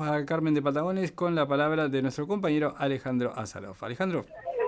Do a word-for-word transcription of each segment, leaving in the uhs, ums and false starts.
al Carmen de Patagones con la palabra de nuestro compañero Alejandro Azarov. Alejandro.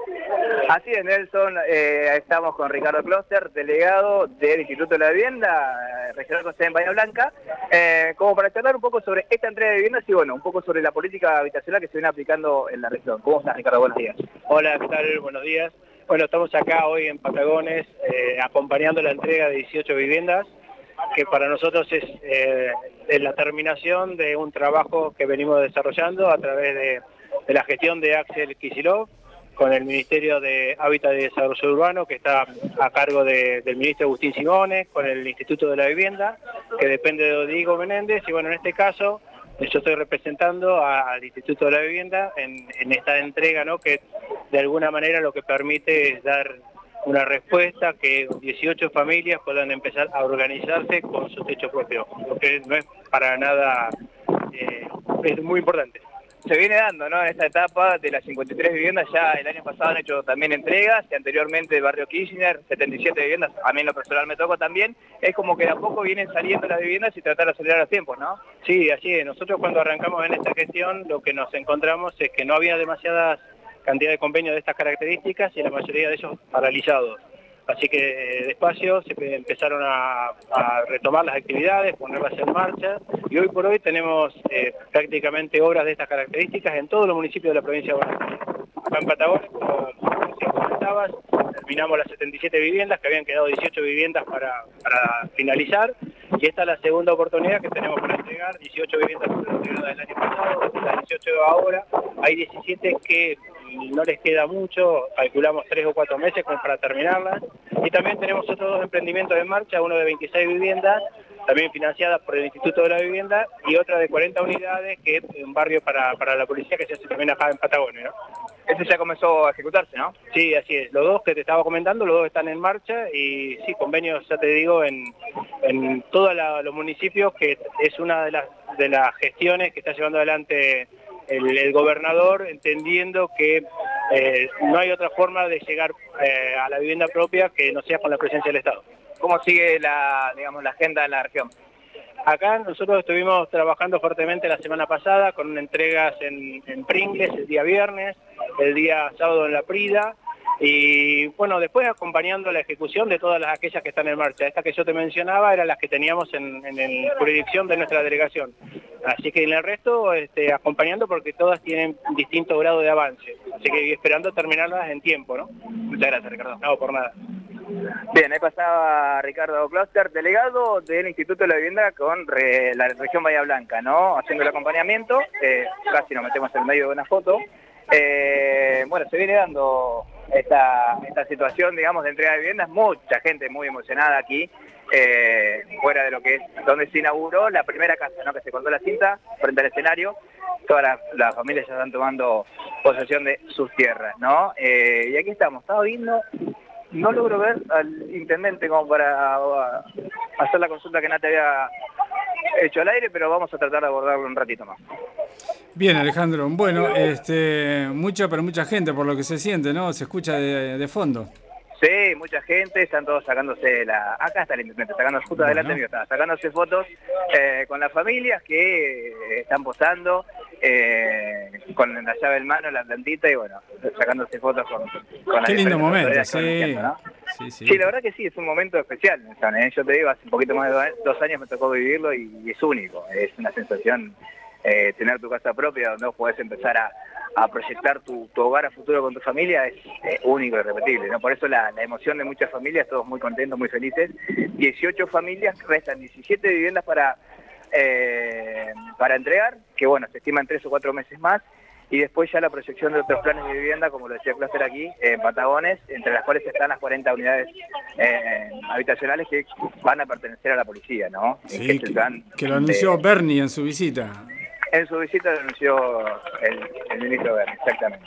Así es, Nelson, eh, estamos con Ricardo Kloster, delegado del Instituto de la Vivienda, regional con sede en Bahía Blanca, eh, como para charlar un poco sobre esta entrega de viviendas y bueno, un poco sobre la política habitacional que se viene aplicando en la región. ¿Cómo estás, Ricardo? Buenos días. Hola, ¿qué tal? Buenos días. Bueno, estamos acá hoy en Patagones eh, acompañando la entrega de dieciocho viviendas, que para nosotros es, eh, es la terminación de un trabajo que venimos desarrollando a través de, de la gestión de Axel Kicillof, con el Ministerio de Hábitat y Desarrollo Urbano, que está a cargo de, del ministro Agustín Simone, con el Instituto de la Vivienda, que depende de Diego Menéndez, y bueno, en este caso yo estoy representando a, al Instituto de la Vivienda en, en esta entrega, ¿no?, que de alguna manera lo que permite es dar una respuesta, que dieciocho familias puedan empezar a organizarse con su techo propio, lo que no es para nada, eh, es muy importante. Se viene dando, ¿no?, en esta etapa de las cincuenta y tres viviendas. Ya el año pasado han hecho también entregas, y anteriormente el barrio Kirchner, setenta y siete viviendas, a mí en lo personal me tocó también. Es como que de a poco vienen saliendo las viviendas y tratar de acelerar los tiempos, ¿no? Sí, así es. Nosotros cuando arrancamos en esta gestión lo que nos encontramos es que no había demasiadas cantidad de convenios de estas características y la mayoría de ellos paralizados. Así que eh, despacio se empezaron a, a retomar las actividades, ponerlas en marcha, y hoy por hoy tenemos eh, prácticamente obras de estas características en todos los municipios de la provincia de Buenos Aires. Acá en Patagones, como recién comentabas, terminamos las setenta y siete viviendas, que habían quedado dieciocho viviendas para, para finalizar, y esta es la segunda oportunidad que tenemos para entregar, dieciocho viviendas del año pasado, las dieciocho ahora, hay diecisiete que no les queda mucho, calculamos tres o cuatro meses como para terminarlas, y también tenemos otros dos emprendimientos en marcha, uno de veintiséis viviendas, también financiadas por el Instituto de la Vivienda, y otra de cuarenta unidades, que es un barrio para, para la policía, que se hace también acá en Patagones, ¿no? Ese ya comenzó a ejecutarse, ¿no? Sí, así es. Los dos que te estaba comentando, los dos están en marcha, y sí, convenios, ya te digo, en, en todos la, los municipios, que es una de las, de las gestiones que está llevando adelante el, el gobernador, entendiendo que eh, no hay otra forma de llegar eh, a la vivienda propia que no sea con la presencia del Estado. ¿Cómo sigue la, digamos, la agenda en la región? Acá nosotros estuvimos trabajando fuertemente la semana pasada con entregas en, en Pringles el día viernes, el día sábado en La Prida, y bueno, después acompañando la ejecución de todas las aquellas que están en marcha. Estas que yo te mencionaba eran las que teníamos en, en, en jurisdicción de nuestra delegación. Así que en el resto este, acompañando, porque todas tienen distinto grado de avance. Así que esperando terminarlas en tiempo, ¿no? Muchas gracias, Ricardo. No, por nada. Bien, ahí pasaba Ricardo Kloster, delegado del Instituto de la Vivienda con re, la región Bahía Blanca, ¿no? Haciendo el acompañamiento, eh, casi nos metemos en medio de una foto. Eh, bueno, se viene dando esta, esta situación, digamos, de entrega de viviendas, mucha gente muy emocionada aquí, eh, fuera de lo que es donde se inauguró la primera casa, ¿no?, que se cortó la cinta frente al escenario. Todas las, las familias ya están tomando posesión de sus tierras, ¿no? Eh, y aquí estamos, estaba viendo, no logro ver al intendente como para uh, hacer la consulta que Nati había hecho al aire, pero vamos a tratar de abordarlo un ratito más. Bien, Alejandro. Bueno, este, mucha, pero mucha gente, por lo que se siente, ¿no? Se escucha de, de fondo. Sí, mucha gente, están todos sacándose la... Acá está el intendente, sacándose justo adelante Bueno. mío, está sacándose fotos eh, con las familias que eh, están posando, eh, con la llave en mano, la plantita, y bueno, sacándose fotos con, con las Qué lindo diferentes momento, autoridades que van sí. eligiendo, ¿no? Sí, sí. Sí, la verdad que sí, es un momento especial, ¿eh? Yo te digo, hace un poquito más de dos años me tocó vivirlo y, y es único, es una sensación eh, tener tu casa propia donde vos podés empezar a, a proyectar tu, tu hogar a futuro con tu familia, es eh, único y irrepetible, ¿no? Por eso la, la emoción de muchas familias, todos muy contentos, muy felices. dieciocho familias, restan diecisiete viviendas para, eh, para entregar, que bueno, se estiman tres o cuatro meses más. Y después ya la proyección de otros planes de vivienda, como lo decía Kloster aquí, en Patagones, entre las cuales están las cuarenta unidades eh, habitacionales que van a pertenecer a la policía, ¿no? Sí, que, que, plan que lo anunció de, Bernie en su visita. En su visita lo anunció el, el ministro Bernie, exactamente.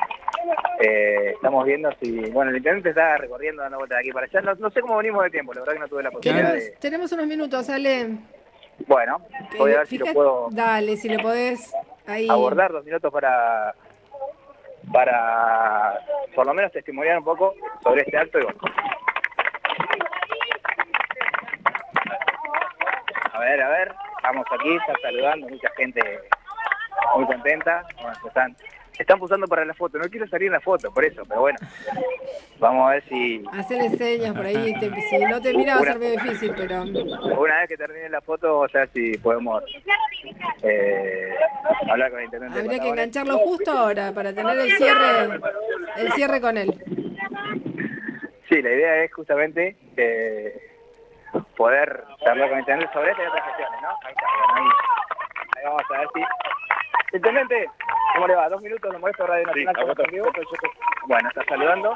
Eh, estamos viendo si... Bueno, el intendente está recorriendo, dando vueltas de aquí para allá. No, no sé cómo venimos de tiempo, la verdad que no tuve la posibilidad Tenemos, de... tenemos unos minutos, Ale. Bueno, voy a ver Fíjate, si lo puedo... Dale, si le podés ahí... abordar dos minutos para... para por lo menos testimoniar un poco sobre este acto y bueno. A ver, a ver, estamos aquí, está saludando mucha gente muy contenta. Bueno, se están, se están posando para la foto. No quiero salir en la foto, por eso, pero bueno. Vamos a ver si... Hacerle señas por ahí. Te, si no te mira va a ser medio difícil, pero... Una vez que termine la foto, o sea, si podemos eh, hablar con el intendente. Habría que engancharlo justo ahora para tener el cierre, el cierre con él. Sí, la idea es justamente eh, poder hablar con el intendente sobre esta y otras cuestiones, ¿no? Ahí está, bueno, ahí, ahí vamos a ver si... Intendente, ¿cómo le va? Dos minutos, lo molesto Radio Nacional. Sí, bueno, está saludando.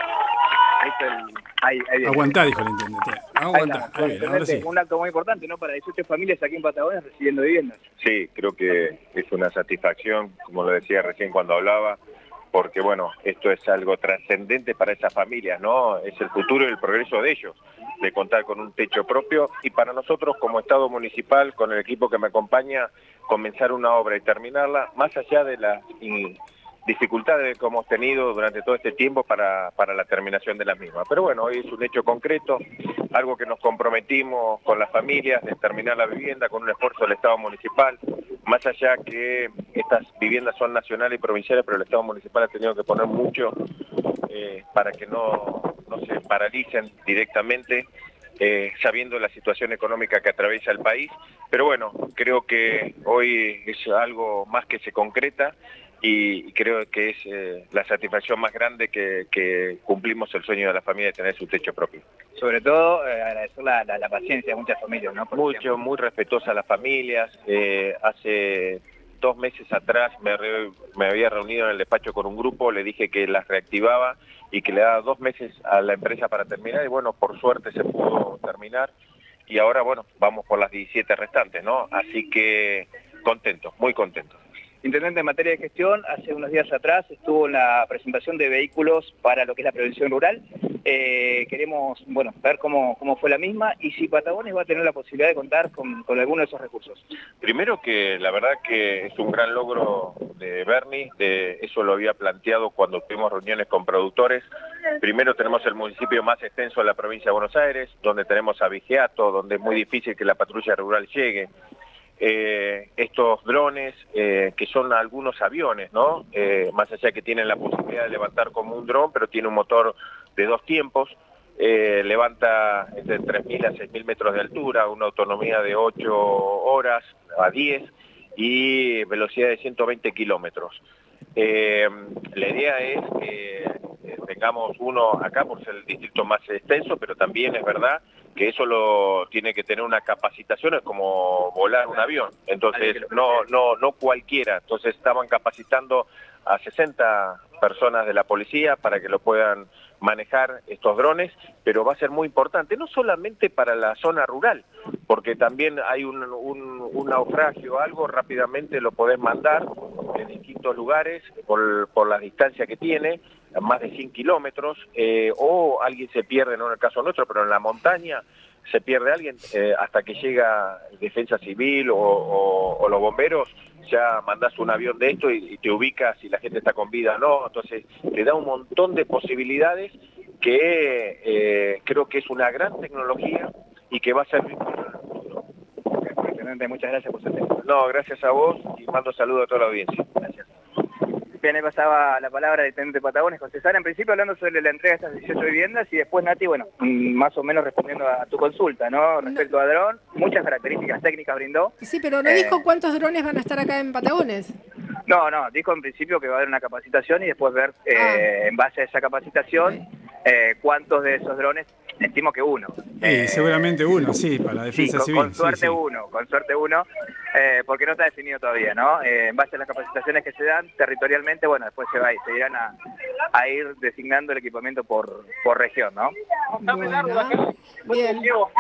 Ahí está el... Ahí, ahí Aguantá, dijo el intendente. Aguantá, ahí, ahí bien, ahora sí. Un acto muy importante, ¿no? Para dieciocho familias aquí en Patagonia recibiendo viviendas. Sí, creo que es una satisfacción, como lo decía recién cuando hablaba, porque bueno, esto es algo trascendente para esas familias, ¿no? Es el futuro y el progreso de ellos, de contar con un techo propio, y para nosotros como Estado municipal, con el equipo que me acompaña, comenzar una obra y terminarla, más allá de las dificultades que hemos tenido durante todo este tiempo para, para la terminación de las mismas. Pero bueno, hoy es un hecho concreto, algo que nos comprometimos con las familias, de terminar la vivienda con un esfuerzo del Estado municipal, más allá que estas viviendas son nacionales y provinciales, pero el Estado municipal ha tenido que poner mucho eh, para que no, no se paralicen directamente, eh, sabiendo la situación económica que atraviesa el país. Pero bueno, creo que hoy es algo más que se concreta, y creo que es eh, la satisfacción más grande que, que cumplimos el sueño de la familia de tener su techo propio. Sobre todo, eh, agradecer la, la, la paciencia de muchas familias, ¿no? Por Mucho, ejemplo. Muy respetuosa a las familias. Eh, hace dos meses atrás me, re, me había reunido en el despacho con un grupo, le dije que las reactivaba y que le daba dos meses a la empresa para terminar, y bueno, por suerte se pudo terminar, y ahora, bueno, vamos por las diecisiete restantes, ¿no? Así que contentos, muy contentos. Intendente, en materia de gestión, hace unos días atrás estuvo en la presentación de vehículos para lo que es la prevención rural. Eh, queremos, bueno, ver cómo, cómo fue la misma y si Patagones va a tener la posibilidad de contar con, con alguno de esos recursos. Primero que la verdad que es un gran logro de Bernie, de, eso lo había planteado cuando tuvimos reuniones con productores. Primero tenemos el municipio más extenso de la provincia de Buenos Aires, donde tenemos a Vigiato, donde es muy difícil que la patrulla rural llegue. Eh, estos drones, eh, que son algunos aviones, ¿no? Eh, más allá que tienen la posibilidad de levantar como un dron, pero tiene un motor de dos tiempos, eh, levanta entre tres mil a seis mil metros de altura, una autonomía de ocho horas a diez y velocidad de ciento veinte kilómetros. Eh, la idea es que eh, tengamos uno acá por ser el distrito más extenso, pero también es verdad que eso lo tiene que tener una capacitación, es como volar un avión, entonces no no no cualquiera. Entonces estaban capacitando a sesenta personas de la policía para que lo puedan manejar estos drones, pero va a ser muy importante, no solamente para la zona rural, porque también hay un, un, un naufragio o algo, rápidamente lo podés mandar en distintos lugares por, por la distancia que tiene, más de cien kilómetros, eh, o alguien se pierde, no en el caso nuestro, pero en la montaña se pierde alguien, eh, hasta que llega Defensa Civil o, o, o los bomberos, ya mandás un avión de esto y, y te ubicas si la gente está con vida o no. Entonces te da un montón de posibilidades que eh, creo que es una gran tecnología y que va a servir para el futuro. Intendente, muchas gracias por su tiempo. No, gracias a vos y mando saludos a toda la audiencia. Gracias. Bien, ahí pasaba la palabra del intendente Patagones, José Sara, en principio hablando sobre la entrega de estas dieciocho viviendas y después, Nati, bueno, más o menos respondiendo a tu consulta, ¿no? Respecto a dron, muchas características técnicas brindó. Sí, pero no eh, dijo cuántos drones van a estar acá en Patagones. No, no, dijo en principio que va a haber una capacitación y después ver, eh, ah. en base a esa capacitación, okay. eh, cuántos de esos drones, estimo que uno. Sí, eh, seguramente uno, sí, para la defensa sí, con, civil. Con suerte sí, sí. uno, con suerte uno, eh, porque no está definido todavía, ¿no? Eh, en base a las capacitaciones que se dan territorialmente, bueno, después se, va, se irán a, a ir designando el equipamiento por, por región, ¿no? Bueno, bien.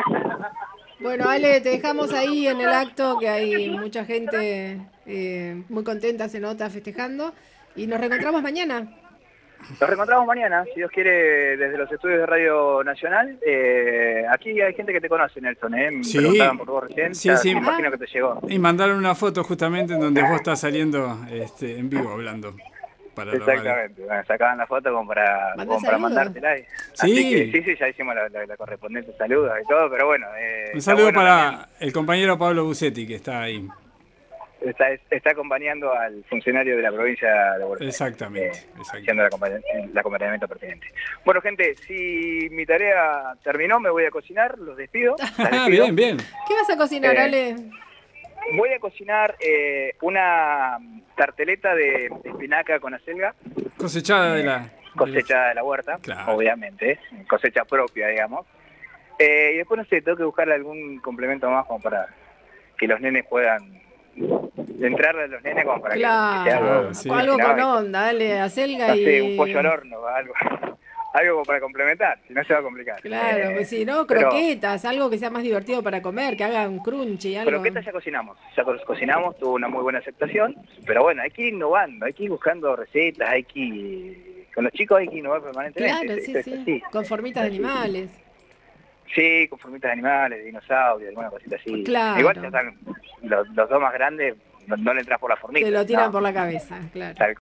Bueno, Ale, te dejamos ahí en el acto, que hay mucha gente eh, muy contenta, se nota, festejando, y nos reencontramos mañana. Nos reencontramos mañana, si Dios quiere, desde los estudios de Radio Nacional. Eh, aquí hay gente que te conoce, Nelson, ¿eh? Me sí. preguntaban por vos recién, sí, ya, sí. me imagino que te llegó. Y mandaron una foto justamente en donde vos estás saliendo este, en vivo hablando. Para Exactamente, bueno, sacaban la foto como para, como para mandártela. Sí. Así que, sí, sí, ya hicimos la, la, la correspondiente saludos y todo, pero bueno. Eh, Un saludo bueno para también. el compañero Pablo Bucetti, que está ahí. está, está acompañando al funcionario de la provincia de Buenos Aires. Exactamente, Eh, exactamente. haciendo el acompañamiento, el acompañamiento pertinente. Bueno, gente, si mi tarea terminó, me voy a cocinar, los despido. las despido. Bien, bien. ¿Qué vas a cocinar, Eh, Ale? Voy a cocinar eh, una tarteleta de espinaca con acelga, Cosechada de la... cosechada de la huerta, Claro. obviamente, cosecha propia, digamos. Eh, y después, no sé, tengo que buscar algún complemento más como para que los nenes puedan entrarle a los nenes como para que- que, sea Claro, algo, Ah, sí. algo con ¿no? onda, dale, acelga No y... sé, un pollo al horno, algo, algo como para complementar, si no se va a complicar. Claro, Eh, pues si no, pero croquetas, algo que sea más divertido para comer, que haga un crunchy, algo. croquetas ya cocinamos, ya co- cocinamos, tuvo una muy buena aceptación, pero bueno, hay que ir innovando, hay que ir buscando recetas, hay que ir, con los chicos hay que innovar permanentemente. Claro, esto sí, es sí, así. con formitas de animales. Sí, con formitas de animales, de dinosaurios, alguna cosita así. Claro. Igual ya están los, los dos más grandes, no, no le entras por la formita. Te lo tiran no. por la cabeza, claro. Tal,